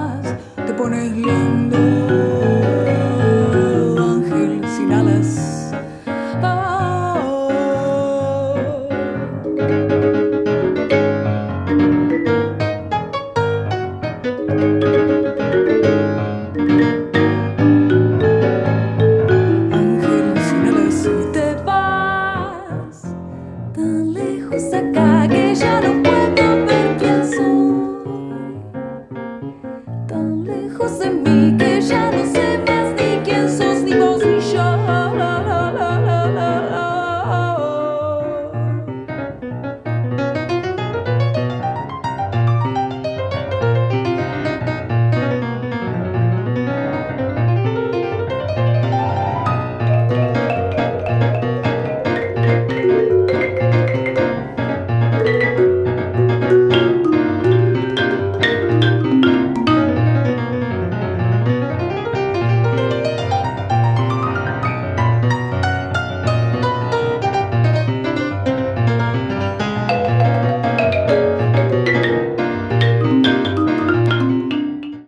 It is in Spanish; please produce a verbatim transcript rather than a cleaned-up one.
vas, te pones lindo, ángel sin alas. Oh. Ángel sin alas y te vas tan lejos acá que ya no puedo ver quién soy, tan lejos de mí.